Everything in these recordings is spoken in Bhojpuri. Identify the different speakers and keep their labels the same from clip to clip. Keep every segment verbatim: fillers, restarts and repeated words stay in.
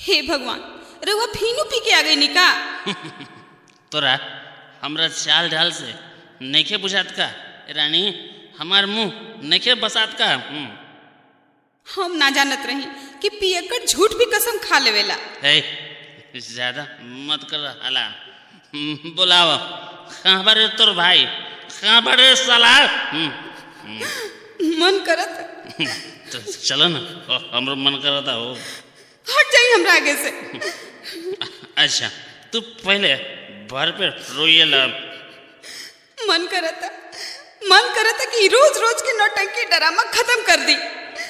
Speaker 1: हे भगवान, रउआ फीनू पी के आ गई निका।
Speaker 2: तोरा हमरा चाल ढाल से नइखे बुझात का रानी, हमार मुंह नइखे बसात का।
Speaker 1: हम ना जानत रही कि पियकर झूठ भी कसम खा लेवेला।
Speaker 2: ए ज्यादा मत कर हला, बुलाओ कहाँ बारे तोर भाई, कहाँ बारे साला।
Speaker 1: मन करत
Speaker 2: तो चलो ना, हमरो मन करता हो।
Speaker 1: हट जाइए हमरा आगे से।
Speaker 2: अच्छा तू पहले भर पे रोइएला।
Speaker 1: मन करता मन करता कि रोज रोज की नौटंकी ड्रामा खत्म कर दी।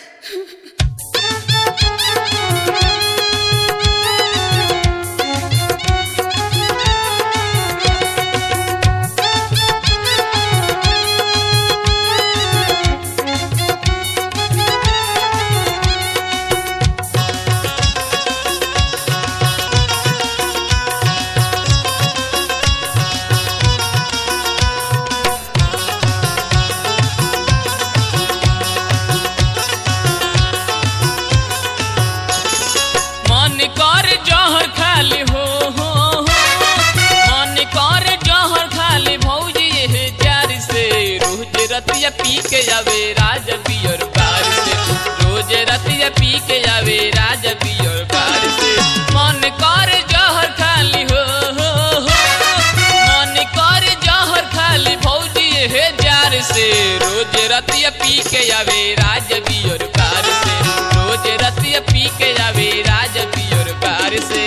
Speaker 3: रतिया पी के जावे राज पियर बार से, रोज रतिया पी के जावे राज पियर बार से। मन कर जहर खाली हो, हो, हो मन कर जहर खाली भौजी हे जार से, रोज रतिया पी के जावे राज पियर बार से, रोज रतिया पी के जावे राज पियर बार से।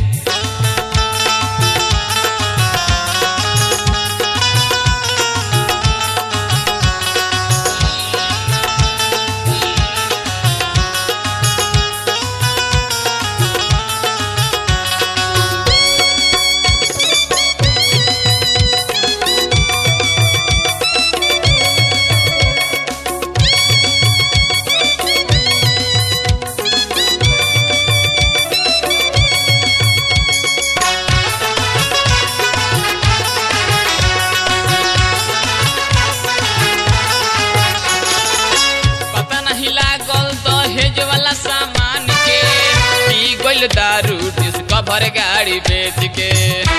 Speaker 3: दारू डिस्कवर गाड़ी बेच के,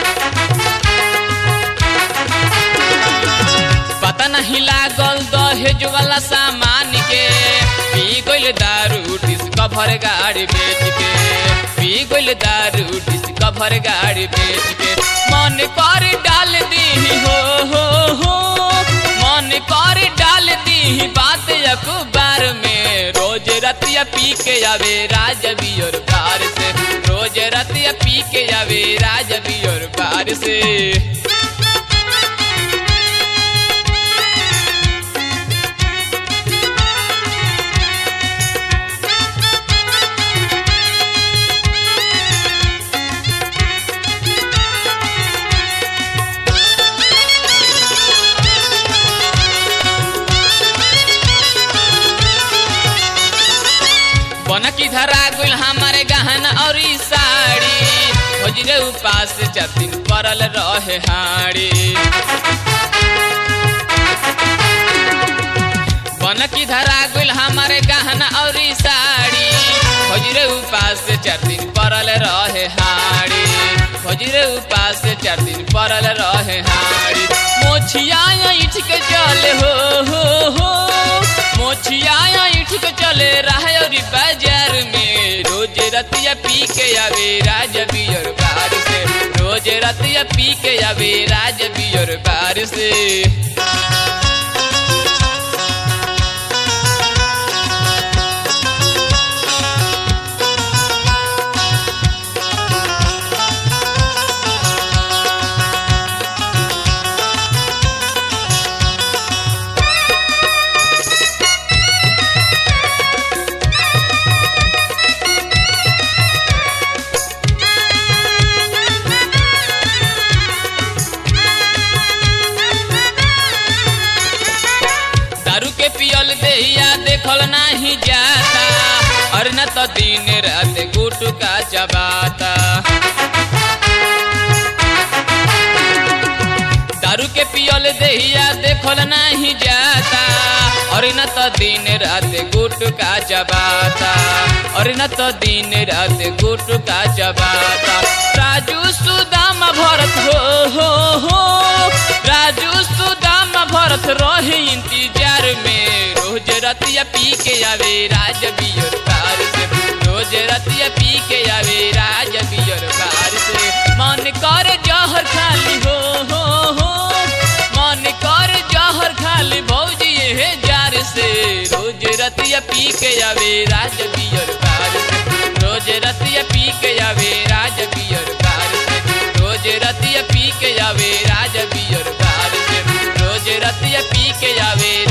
Speaker 3: पता नहीं लागल दहेज वाला सामान के, पी गइल दारू डिस्कवर गाड़ी बेच के, पी गइल दारू डिस्कवर गाड़ी बेच के। मन कर डाल दी हो, हो, हो मन कर डाल दी बात अखबार में, रोज रतिया पी के आवे राज बियर बार से, रोज रतिया पी के आवे राज बियर बार से। बनकी धरा गुल हमारे गहन और साड़ी, खोजरे उपास चार दिन पड़ल रहे हाड़ी। बनकी धरा गुल हमारे गहन और साड़ी, खोजरे उपास चार दिन पड़ल रहे हाड़ी, खोजरे उपास चार दिन पड़ल रहे हाड़ी। मोछिया ईठ के चले हो, हो, हो मोछिया ईठ के चले रहे और बाजार में, रोज रतिया पी के आवे राज बियर बार से, रोज रतिया पी के आवे राज बियर बार से। देखल नहीं जाता और न तो दिन रात गुटका चबाता, दारू के पियल देहिया देखल नहीं जाता और न तो दिन रात गुटका चबाता, और न तो दिन रात गुटका चबाता। राजू सुदामा भरत हो हो हो, राजू सुदामा भरत रहे इंतजार में। रोज रतिया पी के आवे राज बियर कार से, रोज रतिया पी के आवे राज बियर कार से। मन कर जहर खाली हो हो हो, मन कर जहर खाली भौजी हे जार से। रोज रतिया पी के आवे राज बियर कार से, रोज रतिया पी के आवे राज बियर कार से, रोज रतिया पी के आवे राज बियर कार से, रोज रतिया पी के आवे